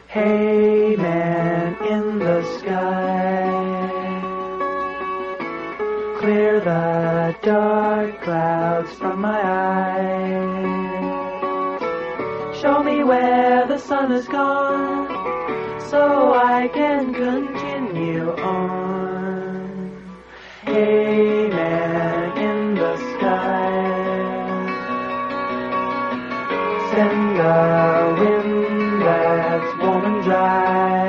Hey man in the sky, clear the dark clouds from my eyes. Show me where the sun is gone, so I can continue on. Hey man in the sky, send a wind that's warm and dry.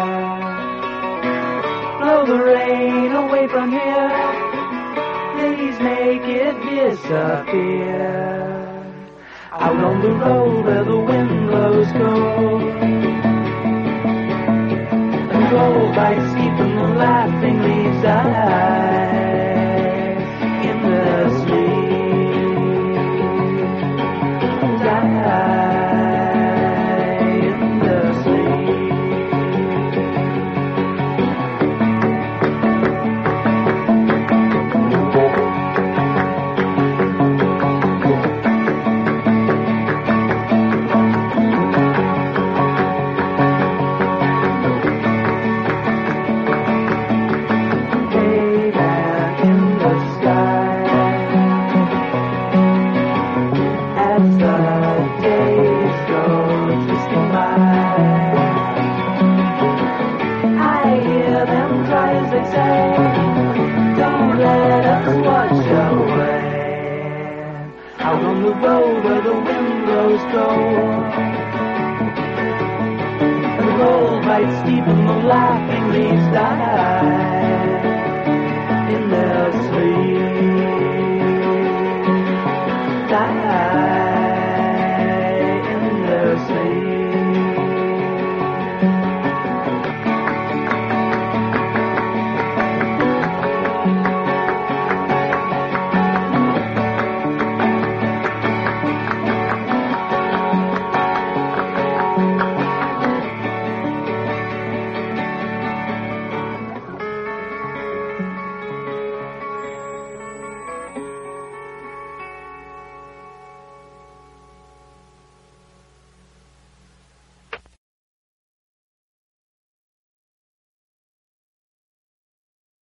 Blow the rain away from here, please make it disappear. Out on the road where the wind blows cold, and gold bites deep and the laughing leaves die in the sleep. Die. Out on the road where the wind blows cold, and the gold bites deep and the laughing leaves die in their sleep.